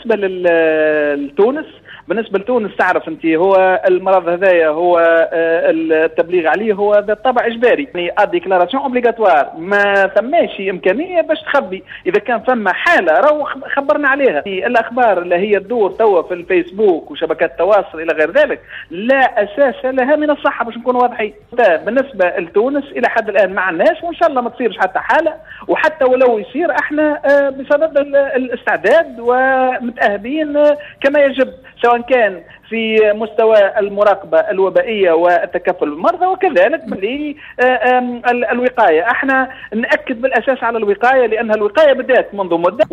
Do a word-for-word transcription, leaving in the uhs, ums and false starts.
بالنسبه لتونس بالنسبه لتونس تعرف انت هو المرض هذايا هو التبليغ عليه هو ذات طابع اجباري، يعني الديكلاراسيون اوبليغاتوار، ما ثماش امكانيه باش تخبي. اذا كان ثم حاله راهو خبرنا عليها. الاخبار اللي هي تدور توا في الفيسبوك وشبكات التواصل الى غير ذلك لا اساس لها من الصحه باش نكون واضحين. بالنسبه لتونس الى حد الان ما عندناش، وان شاء الله ما تصيرش حتى حاله، وحتى ولو يصير احنا بسبب الاستعداد ومتاهبين كما يجب، سواء كان في مستوى المراقبة الوبائية والتكفل بالمرضى وكذلك بالوقاية. احنا نأكد بالأساس على الوقاية لأنها الوقاية بدأت منذ مدة.